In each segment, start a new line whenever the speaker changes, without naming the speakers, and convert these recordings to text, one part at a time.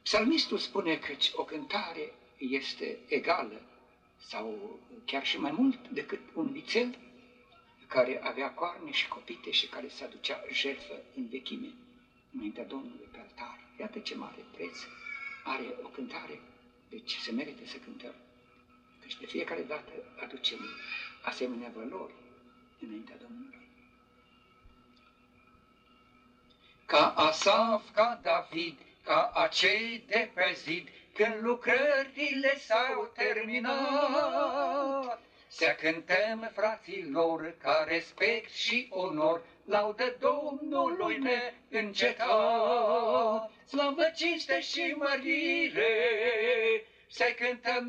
Psalmistul spune că o cântare este egală sau chiar și mai mult decât un vițel care avea coarne și copite și care se aducea jertfă în vechime înaintea Domnului pe altar. Iată ce mare preț are o cântare, deci se merită să cântăm. Deci de fiecare dată aducem asemenea valori înaintea Domnului. Ca Asaf, ca David, ca acei de pe zid, când lucrările s-au terminat, să cântăm fraților ca respect și onor, laudă Domnului neîncetat. Slavă, cinste și mărire, să cântăm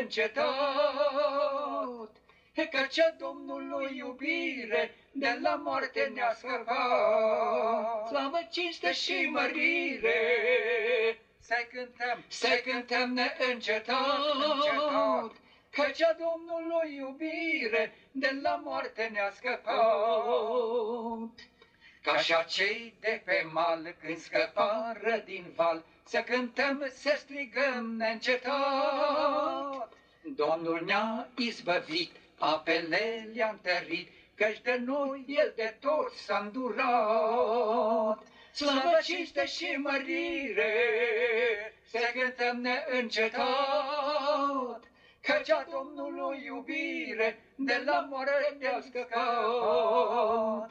neîncetat, căci a Domnului iubire de la moarte ne-a scăpat. Slavă, cinste și mărire, să cântăm neîncetat, căci a Domnului iubire de la moarte ne-a scăpat. Ca și acei de pe mal când scăpară din val, să cântăm, să strigăm neîncetat. Domnul ne-a izbăvit, apele le-a întărit, căci de noi el de toți s-a îndurat. Slavă, cinste și mărire, să cântăm neîncetat, căci a Domnului iubire de la moarte ne-a scăpat.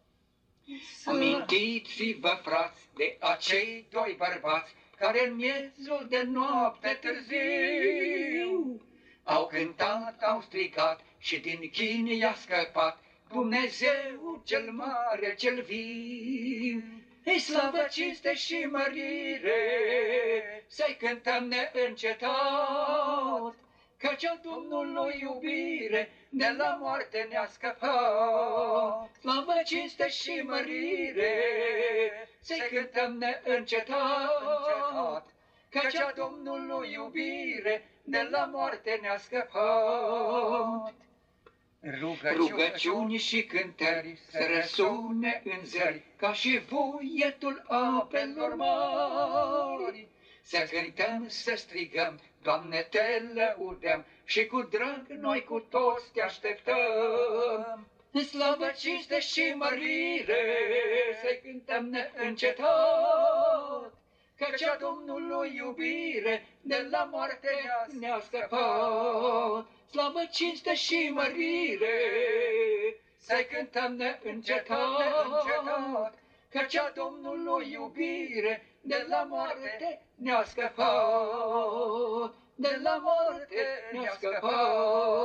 Amintiți-vă, frați, de acei doi bărbați care în miezul de noapte târziu au cântat, au strigat și din chin i-a scăpat Dumnezeu cel mare, cel viu. Ei, slavă, cinste și mărire, să-i cântăm neîncetat, căci a Domnului iubire de la moarte ne-a scăpat. Slavă, cinste și mărire, să-i cântăm neîncetat, căci a Domnului iubire de la moarte ne-a scăpat. Rugăciuni și cântări să răsune în zări, ca și vuietul apelor mari. Să cântăm, să strigăm, Doamne, te lăudăm, și cu drag noi cu toți te așteptăm. Slavă, cinste și mărire, să cântăm neîncetat, căci a Domnului iubire de la moarte ne-a scăpat. Slavă, cinste și mărire, să cântăm neîncetat, căci a Domnului iubire de la moarte ne-a scăpat. De la moarte ne-a scăpat.